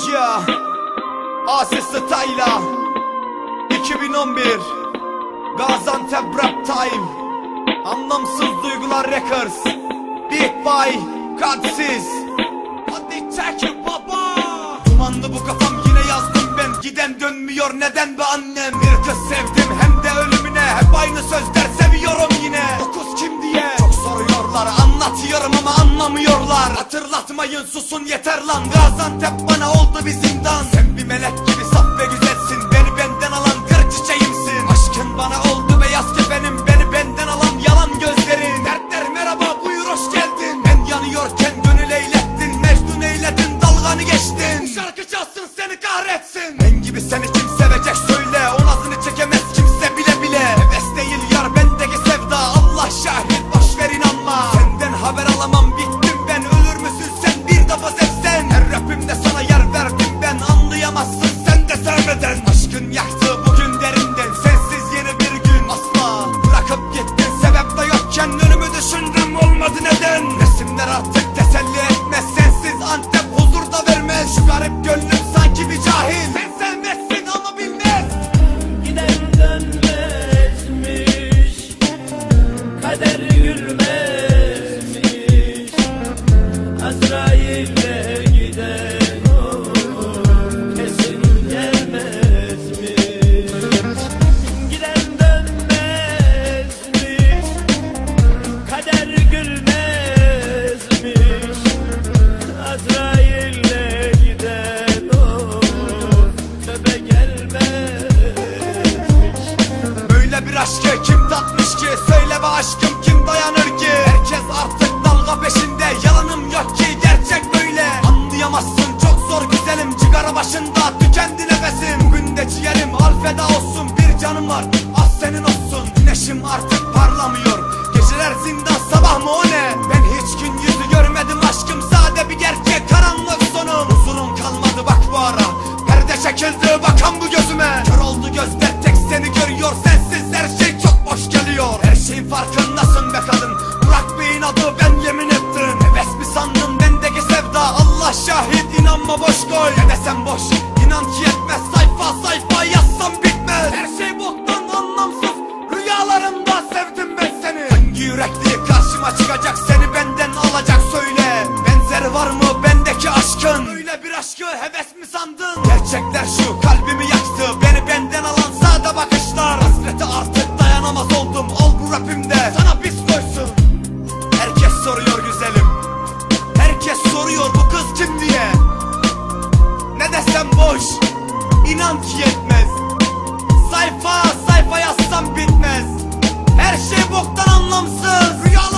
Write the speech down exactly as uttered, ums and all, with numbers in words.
Yeah, Asis Style'a iki bin on bir Gaziantep Rap Time, Anlamsız Duygular Records, Big Boy, Kadsiz. Hadi çekin baba. Dumanlı bu kafam, yine yazdım ben. Giden dönmüyor, neden be annem? Bir kız sevdim, hem de ölümüne. Hep aynı sözler, seviyorum yine. Dokuz kim diye çok soruyorlar, anlatıyorum ama anlamıyorlar. Hatırlatmayın, susun yeter lan. Gaziantep bana oldu bir zindan. Sen bir melek gibi saf ve güzelsin, beni benden alan kır çiçeğimsin. Aşkın bana oldu beyaz kefenim, beni benden alan yalan gözlerin. Dertler merhaba, buyur hoş geldin. Ben yanıyorken gönül eylettin, Mecnun eyledin, dalganı geçtin. Bu şarkı çalsın, seni kahretsin. Ben gibi seni kim sevecek söyle, o nazını çekemez kimse bile bile. Heves değil yar bendeki sevda, Allah şahit, boşver inanma. Senden haber alamam, bittim ben, ölür müsün sen bir defa sevsen. Her rapimde sana yer verdim ben, anlayamazsın sen de sevmeden. Aşkın yaktı bugün derinden, sensiz yeni bir gün asla. Bırakıp gittin sebep de yokken, önümü düşündüm olmadı neden. Resimler artık teselli etmez, sensiz Antep huzur da vermez. Şu garip gönlüm sanki bir cahil, sen sevmezsin ama bilmez. Giden dönmezmiş, kader gülmezmiş, Azrail'le giden o kesin gelmezmiş. Giden dönmezmiş, kader gülmezmiş, Azrail'le giden o tövbe gelmezmiş. Böyle bir aşkı kim tatmış ki? Söyle be aşkım, kim dayanır ki? Herkes artık dalga peşinde, yalanım yok ki, gerçek böyle. Anlayamazsın, çok zor güzelim, cigara başında tükendi nefesim. Bugün de ciğerim al feda olsun, bir canım var az senin olsun. Güneşim artık parlamıyor, geceler zindan, sabah mı o ne? Ben hiç gün yüzü görmedim aşkım, sade bir gerçek, karanlık sonum. Huzurum kalmadı bak bu ara, perde çekildi bakan bu gözüme. Kör oldu gözler, tek seni görüyor, sensiz her şey çok boş geliyor. Her şeyin farkındasın be kadın, Burak Bey'in adı ben yemin ettim. Heves mi sandın bendeki sevda, Allah şahit, inanma boş koy. Ne desem boş, inan ki yetmez, sayfa sayfa yazsam bitmez. Her şey boktan, anlamsız, rüyalarımda sevdim ben seni. Hangi yürekli karşıma çıkacak, seni benden alacak söyle. Benzeri var mı bendeki aşkın? Öyle bir aşkı heves mi sandın? Gerçekler şu, kalbimi yaktı, beni benden alan sade bakışlar. Hasrete artık dayanamaz oldum, al bu rapimde sana biz koysun. Herkes soruyor güzelim, herkes soruyor bu kız kim diye. Ne desem boş, inan ki yetmez. Sayfa sayfa yazsam bitmez. Her şey boktan, anlamsız, rüyalar